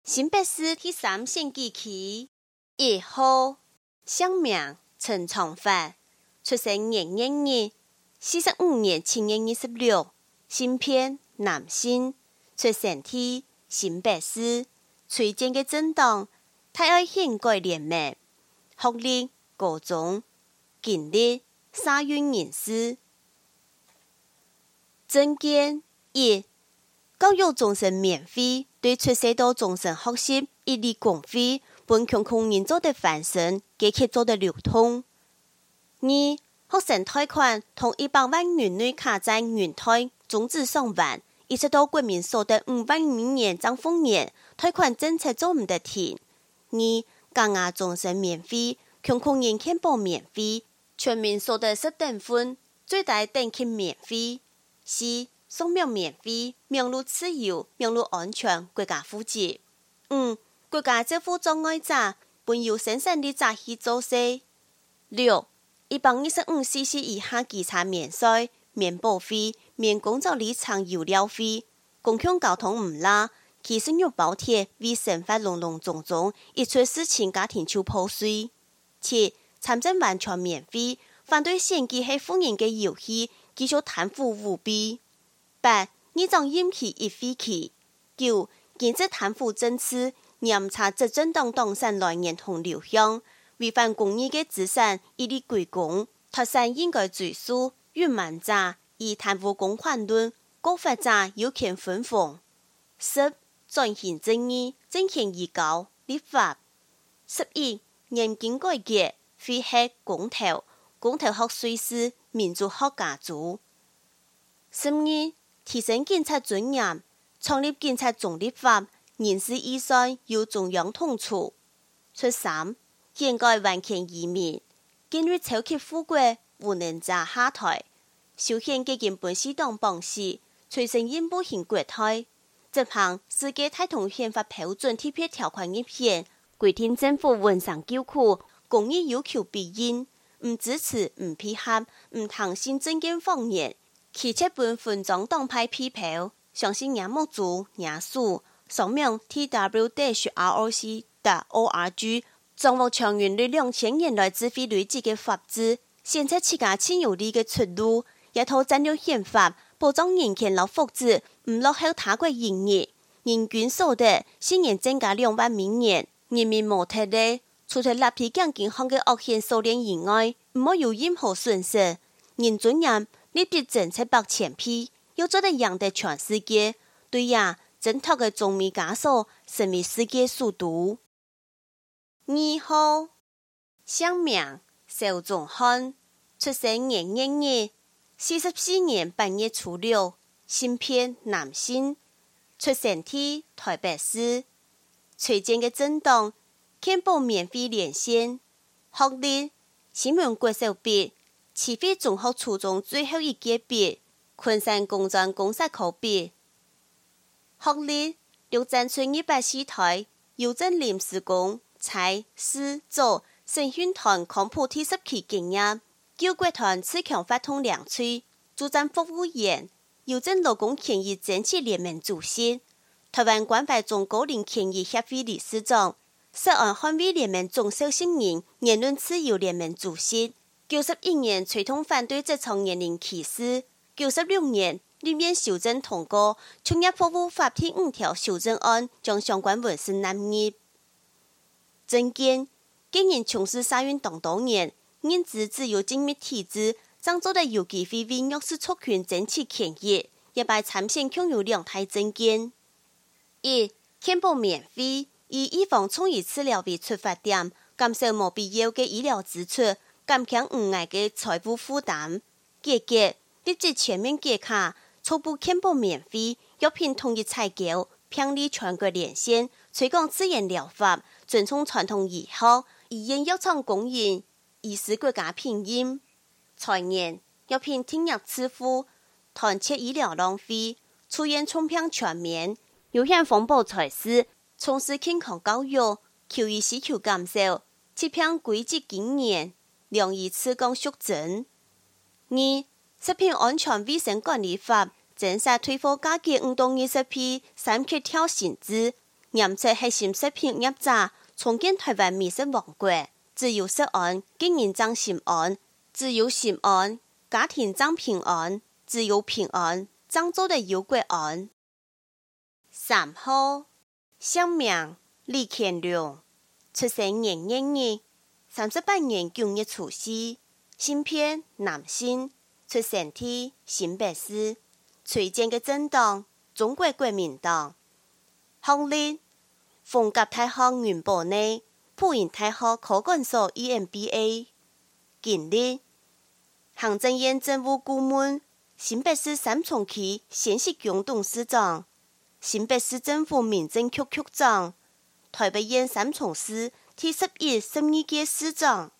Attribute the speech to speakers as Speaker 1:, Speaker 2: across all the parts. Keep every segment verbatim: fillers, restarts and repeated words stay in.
Speaker 1: 新北市第三选举区一号，姓名陈长发，出生年月日四十五年七月二十六，性别男性，出生地新北市，推荐嘅政党太爱宪改联盟，学历高中，经历社运人士。政见一，教育终身免费，对出世到终身学习一律公费，本穷穷人做的翻身，阶級做的流通。二，學生貸款同一百萬元內卡債原貸終止上萬，一直到國民所得五萬美元漲風年，貸款政策做唔得停。二，加壓終身免費，窮窮人健保免費，全民所得失等分，最大等級免費。四，送命免費，命路自由，命路安全，國家負責。五，國家政府障礙者，本由生產力者去做事。六，一百二十五 C C 以下機車免稅、免保費、免工作里程油料費，公共交通唔拉，其生育補貼為生活隆隆種種，一出事情家庭就破碎。七，參政完全免費，反對選舉係富人嘅遊戲，繼續貪腐舞弊。八，議長任期一會期。九，禁止貪腐政治，嚴查執政黨黨產來源同流向，違反公益嘅資產一律歸公，脫產應該追訴，隱瞞者以貪污公款論，告發者有權分封。十，轉型正義，政權移交立法。十一，嚴禁改革，非黑公投，公投學稅是民主學家族。十二，提升警察尊嚴，創立警察中立法，人事預算由中央統籌。十三，憲改完全移民，建立超級富貴無能者下台，修憲基金本市黨幫時，催生印步行國台，執行世界大同憲法標準特別條款一篇，規定政府文上救苦，公益要求必應，唔支持唔批合，唔談新政見謊言，其切本分贓黨派批評，相信也莫做也數，上面 T W R O C dot O R G。掌握長遠對兩千年來智慧累積嘅法治，選擇自家親有利嘅出路，一套戰略憲法，保障人權和福祉，唔落後他國營業，人均所得新年增加兩萬美元，人民無特例，除咗立體健健康嘅惡性數量以外，唔好有任何損失。人尊嚴立即政策百千批，要做得贏得全世界，對呀，掙脫嘅中美枷鎖，成為世界首都。二號，姓名邵仲漢，出生年月日四十四年八月初六，性別男性，出生地台北市，推薦嘅政黨健保免費連線，學歷新聞國小畢，慈惠中學初中最後一屆畢，昆山工專公殺科畢，學歷六戰村一百四台郵政臨時工。財師做省訓團康普第十期經驗，救國團刺強發通兩歲，駐站服務員，郵政勞工權益爭取聯盟主席，台灣關懷中高齡權益協會理事長，涉案捍衛聯盟總受信人言論自由聯盟主席。九十一年推動反對職場年齡歧視，九十六年立院修正通過就業服務法第五條修正案，將相關文字納入。政見，經營從事社運黨多年，認知自由精密體制，將做得有機會為弱勢族群爭取權益，一擺參選共有兩大政見。一，健保免費，以預防創意治療為出發點，減少無必要嘅醫療支出，減輕無礙嘅財務負擔。結局，立即全面解卡，初步健保免費，藥品統一採購，遍利全國連線，推廣自然療法。尊重傳統醫學，醫院藥廠供應，醫師國家聘任。財年藥品聽入支付，團切醫療浪費，出現充片全面，有限風暴財事，從事健康教育，求醫需求減少，切片規則經驗，良醫次降縮增。二，食品安全衛生管理法，正式推貨價格五到二十批，三級跳薪資。 严测核心食品业者重建台湾美食王国，自由食安，经营长心安，自由心安，家庭长平安，自由平安，长做的有国安。三号，姓名李乾隆，出生年一日，三十八年九月除夕，性别男性，出生地新北市，推荐嘅政党中国国民党。学历逢甲大学原部内，普仁大学科管所 E M B A。经历行政院政务顾问，新北市三重区县市局董事长，新北市政府民政局局长，台北县三重市第十一、十二届市长。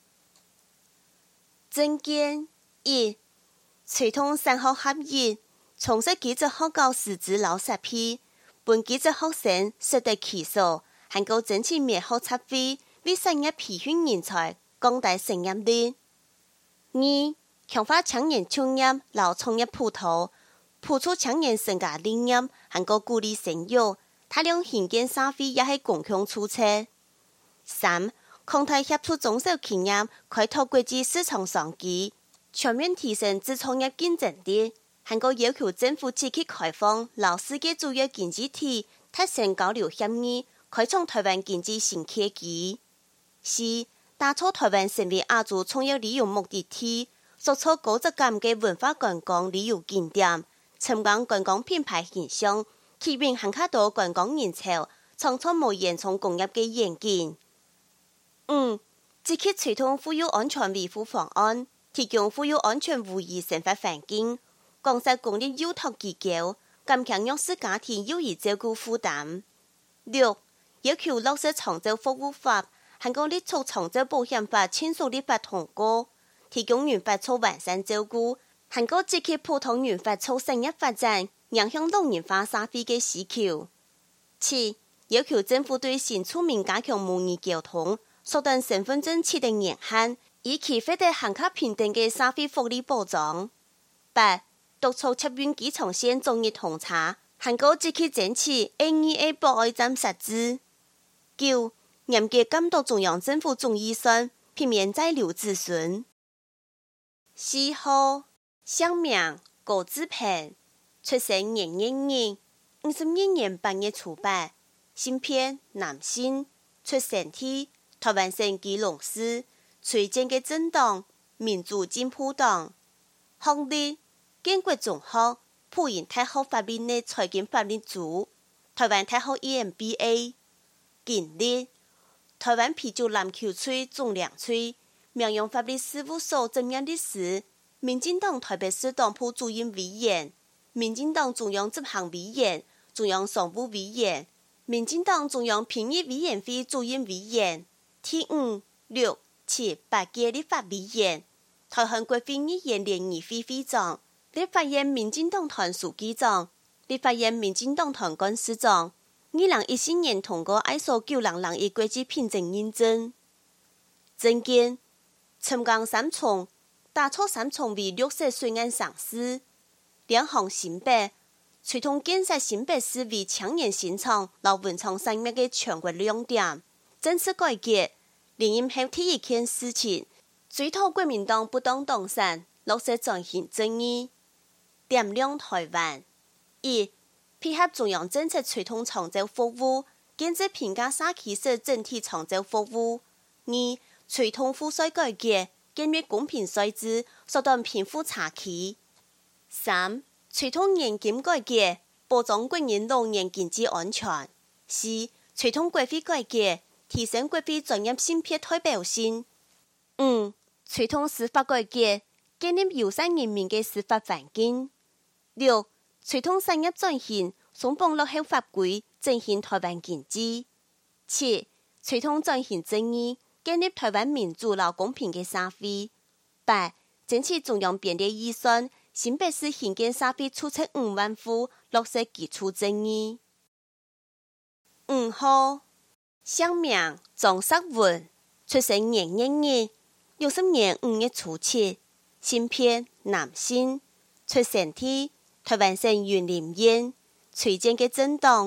Speaker 1: 政见一，推动三学合一，从事技职學校師資老實批，本技職學生識得其所，還夠爭取滅學測費，為產業培訓人才，降低成業率。二，強化青年創業、勞創業鋪頭，鋪出青年生涯理念，還夠鼓勵生育，大量興建社會也係共享出策。三，擴大協助中小企業開拓國際市場商機，全面提升自創業競爭力，還夠要求政府積極開放老世界主要經濟體達成交流協議，開創台灣經濟新契機。四，打造台灣成為亞洲創業旅遊目的地，塑造高質感嘅文化觀光旅遊景點，增強觀光品牌形象，吸引更加多觀光人潮，創造無煙囪工業嘅願景。五，積極推動婦幼安全維護方案，提供婦幼安全無虞生活環境，廣設公立幼托機構，減輕弱勢家庭幼兒照顧負擔。六，要求落實長照服務法，韓國立促長照保險法簽署立法通過，提供原發促完善照顧，韓國積極普通原發促產業發展，影響老年化社會嘅需求。七，要求政府對新住民加強模擬交通，縮短身份證設定年限，以期獲得更加平等嘅社會福利保障。八，督促捷運機場線終日通車，韓國積極爭取 A 二 A 博愛站實施。九，嚴格監督中央政府總預算，避免再留子孫。四號，姓名高志平，出生年一日，五十二年八月初八，性別男性，出生地台灣省基隆市，推薦嘅政黨民主進步黨。學歷建國中學、普仁大學法律內財經法律組、台灣大學 E M B A。經歷台灣啤酒籃球隊總領隊、名揚法律事務所執業律師、民進黨台北市黨部主任委員、民進黨中央執行委員、中央常務委員、民進黨中央評議委員會主任委員、第五、六、七、八屆立法委員、台灣國會議員聯誼會會長、立法院民進黨團書記長、立法院民進黨團幹事長。二零一四年通過 I S O 九零零一國際品質認證。政見成江三重，打造三重為綠色水岸城市，兩項新北，推動建設新北市為青年新創和文創產業嘅全國亮點。政策改革，連任後第一件事情，追討國民黨不當黨產，落實轉型正義，點亮台灣。一配合中央政策推動長照服務，建設平價社區社整體長照服務。二、推動賦稅改革，建立公平稅制，縮短貧富差距。三、推動年金改革，保障國人老年經濟安全。四、推動國會改革，提升國會專業性別代表性。五、推動司法改革，建立友善人民嘅司法環境。六、推動產業轉型，鬆綁落後法規，振興台灣經濟。七、推動轉型正義，建立台灣民主和公平嘅社會。八、爭取中央編列預算，新北市興建社會出測五萬戶，落實基礎正義。五號，姓名莊碩文，出生年一日，六十年五月初七，性別男性，出生地台灣省雲林縣，推薦嘅政黨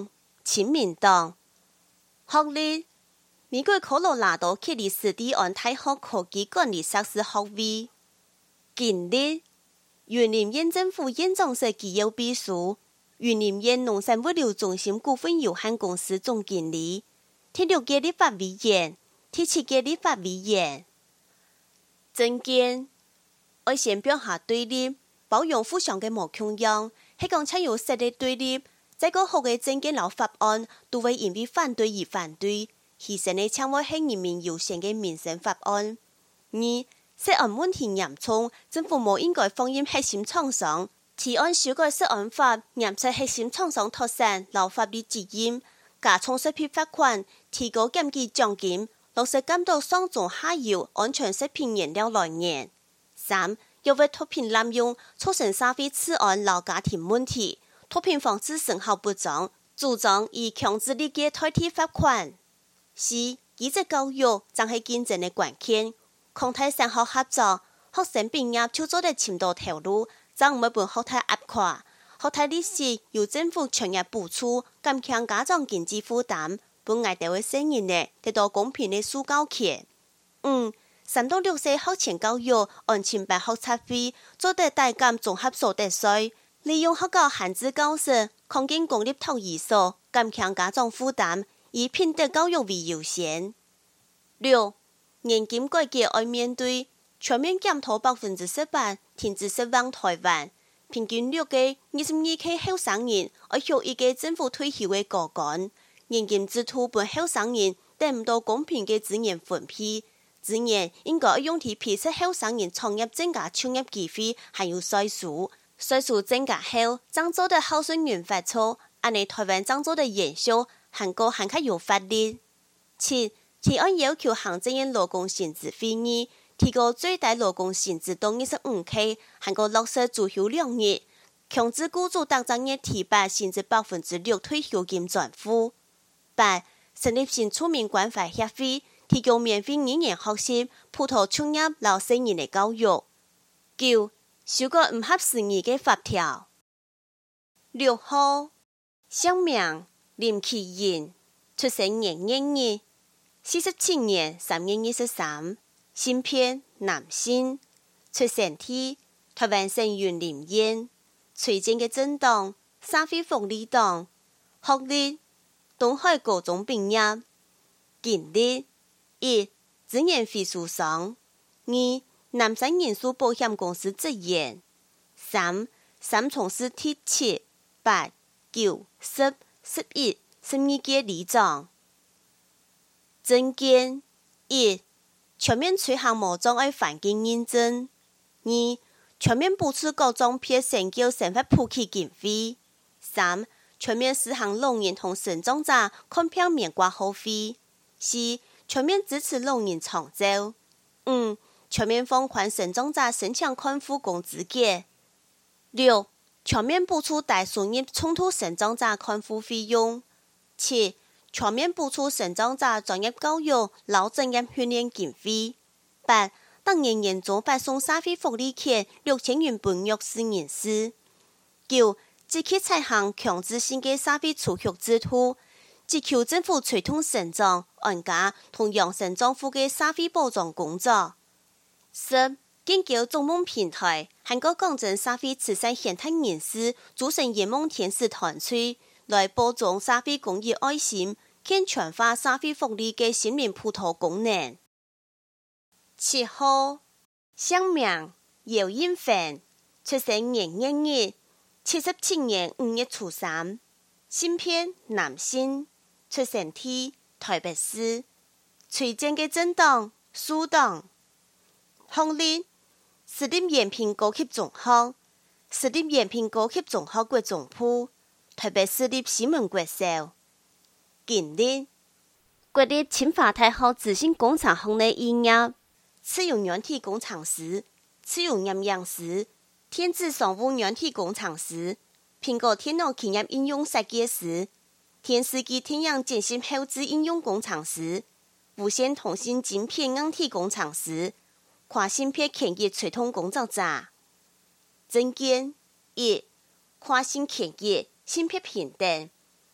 Speaker 1: 亲民党。学历：美国科罗拉多克里斯蒂安大学科技管理硕士学位。经历：云林县政府县长室机要秘书，云林县农产物流中心股份有限公司总经理，第六届立法委员，第七届立法委员。政见：我先表下对立，包容互相嘅无穷样，係講請有實力對立。這個好嘅政見老法案，都會因為反對而反對，犧牲嘅搶我係人民優先嘅民生法案。二、涉案問題嚴重，政府冇應該放任核心廠商，提案修改涉案法，嚴懲核心廠商脫產、勞法律責任，加重食品罰款，提高檢舉獎金，落實監督上中下游安全食品原料來源。三、要為毒品濫用，促成社會治安老家庭問題。毒品防治成效不彰，主張以強制力嘅代替罰款。四、技職教育正係競爭嘅關鍵，擴大升學合作，學生畢業就做得深度投入，將唔會被學貸壓垮。學貸利息由政府全額補助，減輕家長經濟負擔，本愛哋嘅聲音呢得到公平嘅訴教權。五、三到六歲學前教育按千百學測費，做得大減綜合所得稅。利用學校閒置教室，擴建公立托兒所，減輕家長負擔，以品德教育為優先。六、年金改革要面對全面檢討百分之十八，停止失望台灣，平均六個二十二歲後生人要有一個政府退休嘅高幹，年金制度本後生人得唔到公平嘅資源分配，資源應該用喺批出後生人創業增加創業機會，還有稅數。歲數增加後，將做得孝順人發錯，安尼台灣將做得延續，韓國還較有法律。七、提案要求行政院勞工薪資會議提高最大勞工薪資到二十五 K， 韓國落實主休兩日，強制雇主達正月提拔薪資百分之六退休金轉付。八、成立新出名關懷協會，提供免費語言學習、普通專業、老成人的教育。九、修改唔合時宜嘅法條。六號，姓名林啟賢，出生年月日，四十七年三月二十三，性別男性，出生地台灣省雲林縣，推薦嘅政黨社會福利黨，學歷東海高中畢業，經歷一資源回收商，二南山人壽保險公司職員，三三重市第七、八、九、十、十一、十二屆里長。政見一、全面推行無障礙環境認證；二、全面補助各種偏sen教生活普及經費；三、全面實行老人同身障者看病免掛號費；四、全面支持老人長照；五、全面放寬身障者申請看護工資格；六、全面補助大收入衝突身障者看護費用；七、全面補助身障者專業教育、勞專業訓練經費；八、當年年中發送社會福利券六千元本弱勢人士；九、即刻採行強制性嘅社會儲蓄制度，即求政府推動身障、安家同養生政府嘅社會保障工作。十、建構築夢平台，韓國廣鎮社會慈善現代人士組成圓夢天使團隊，來保障社會公益愛心，健全化社會福利嘅新民普渡功能。七號，姓名姚英芬，出生年月日，七十七年五月初三，性別男性，出生地台北市，推薦嘅政黨蘇黨。學歷私立延平高級中學，私立延平高級中學國中部，台北市立西門國小。經歷國立清華大學資訊工程學內畢業，次用軟體工程師，次用營養師，電子商務軟體工程師，蘋果電腦企業應用設計師，電視機電影剪輯後製應用工程師，無線通信晶片硬體工程師，跨性別權益推動工作者。政見一、跨性權益性別平等。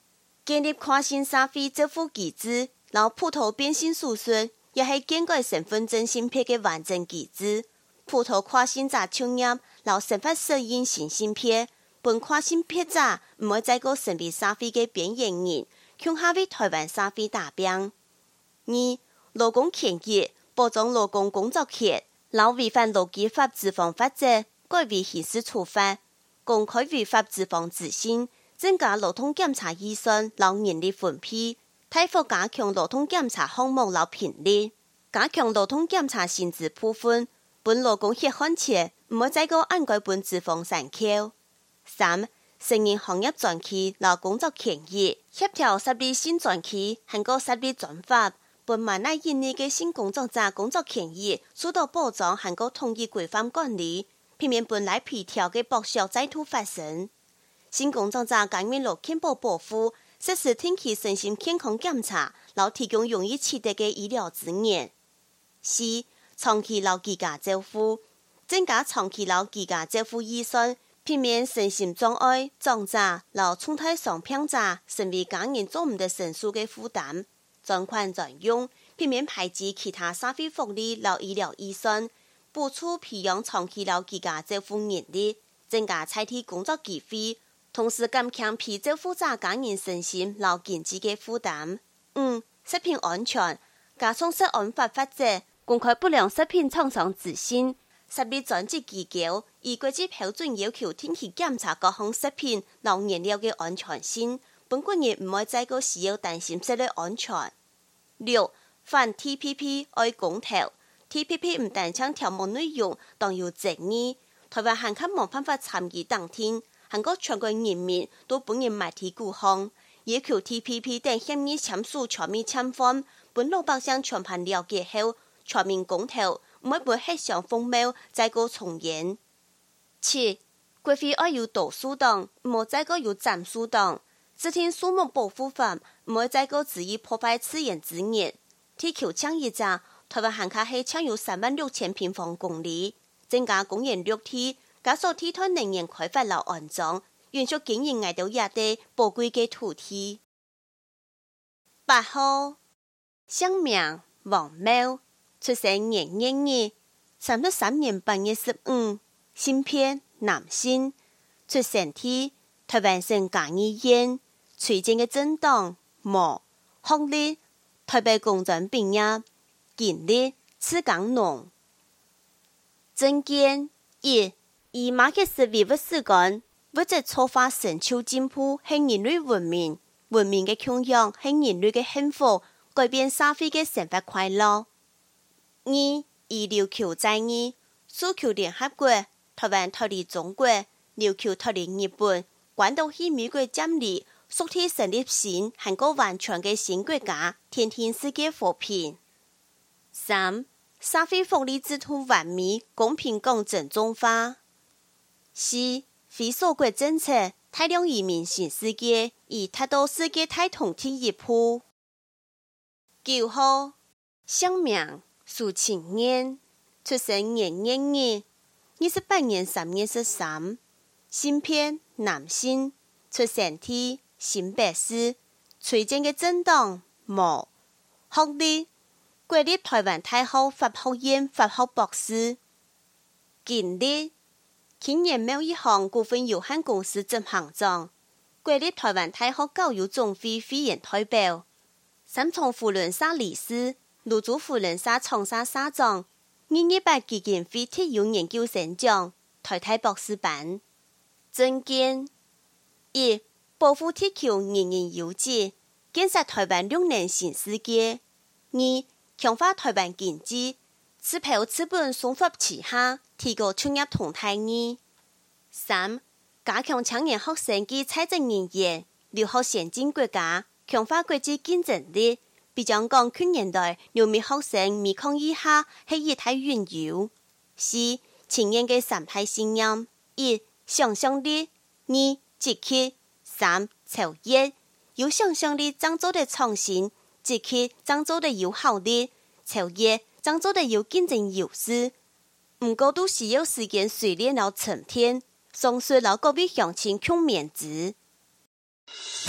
Speaker 1: 建立跨性社會支付機制，然後普渡變性手術，也係更改身份證芯片嘅完整機制。普渡跨性者創業，然後生發適應新芯片，本跨性別者唔會再個成為社會嘅邊緣人，向下為台灣社會打拼。二、勞工權益保障勞工工作權，然後違反勞基法資方法者，改為刑事處罰，公開違法資方執行，增加勞動檢查預算，然後人力分配，大幅加強勞動檢查項目然後頻率，加強勞動檢查薪資部分，本勞工血汗錢唔會再個按該本資方上扣。三、承認行業專區然後工作權益，協調設立新專區，韓國設立專法，本萬乃印尼嘅新工作者工作權益受到保障，韓國統一規範管理，避免本來皮條嘅剝削再度發生。新工作者感染了健保保護，實施定期身心健康檢查，然後提供容易取得嘅醫療資源。四、長期勞居家照護，增加長期勞居家照護預算，避免身心障礙、長者、然後重大傷病者成為家人做唔得成數嘅負擔。專款專用，避免排擠其他社會福利和醫療預算，補助培養長期勞居家照護能力，增加採體工作機會，同時減輕被照護者家人身心和經濟嘅負擔。五、食品安全，加重食安法法則，公開不良食品廠商資訊，設立專職機構，以國際標準要求定期檢查各項食品和原料嘅安全性，本國人唔會再個需要擔心食嘅安全。六、反 T P P 愛公投 ，T P P 唔單將條目內容當有爭議，台灣韓國冇辦法參與當天，韓國全國人民都本人埋提鼓項，要求 T P P 等協議簽署全面簽判，本老百姓全盤了解後，全面公投，唔會本黑箱風貌再個重演。七、國會愛有多數黨，唔好再個有佔數黨。制定樹木保護法，唔會再個恣意破壞自然資源。地球倡議者，台灣韓國係搶有三萬六千平方公里，增加公園綠地，加速地攤能源開發和安裝，允許經營愛到野地寶貴嘅土地。八號，姓名王茂，出生年月日，三十三年八月十五，性別男性，出生地台灣省嘉義縣。隨政嘅政黨無，學歷台北工專畢業，經歷次港農。政見一，以馬克思唯物史觀，物質創化成就進步係人類文明，文明嘅共享係人類嘅幸福，改變社會嘅生活快樂。二，以琉球在義，訴求聯合國，台灣脫離中國，琉球脫離日本，關島係美國佔領。屬地成立新韓國完全嘅新國家，天天世界和平。三、社會福利制度完美、公平、公正、中化。四、非鎖國政策，大量移民新世界，以達到世界大同第一步。九號，姓名蘇清燕，出生年月日，二十八年三月十三，性別男性，出生地。新北市，隨政嘅政黨無，學歷國立台灣大學法學院法學博士，經歷青年貿易行股份有限公司執行長，國立台灣大學教育總會會員代表，三重扶輪社理事，蘆竹扶輪社創社社長，二二八基金會體育研究生獎，台大博士班，政見一。保護地球人人有責，建設台灣綠能新世界。二、強化台灣經濟，持票資本雙發齊下，提高創業同態異。三、加強青年學生及在職人員留學先進國家，強化國際競爭力。比將講去年代，留美學生米抗以下係一太遠遊。四、青年嘅三大信仰：一、想象力；二、積極。三、超越，有想象力，創造的創新；積極，創造的有效率；超越，創造的有競爭優勢。唔過都需要時間淬煉和沉澱，總是老各位鄉親共勉之。